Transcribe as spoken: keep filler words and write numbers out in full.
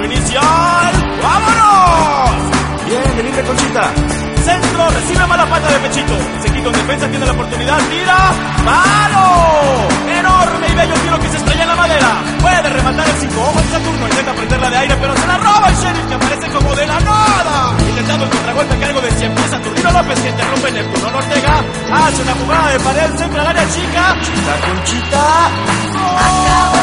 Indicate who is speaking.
Speaker 1: disparo inicial. ¡Vámonos!
Speaker 2: Bien, de libre Conchita.
Speaker 1: Centro, recibe mala pata de Pechito. Se quita en defensa, tiene la oportunidad, tira. ¡Malo! Enorme y bello tiro que se estrella en la madera. Puede rematar el cinco ojos de Saturno. Intenta prenderla de aire, pero se la roba el Sheriff, que aparece como de la nada. Intentando el contragolpe a cargo de cien pies. Saturnino López, que interrumpe Neptuno Ortega. Hace una jugada de pared, centro al área chica.
Speaker 2: Conchita, Conchita.
Speaker 3: Acaba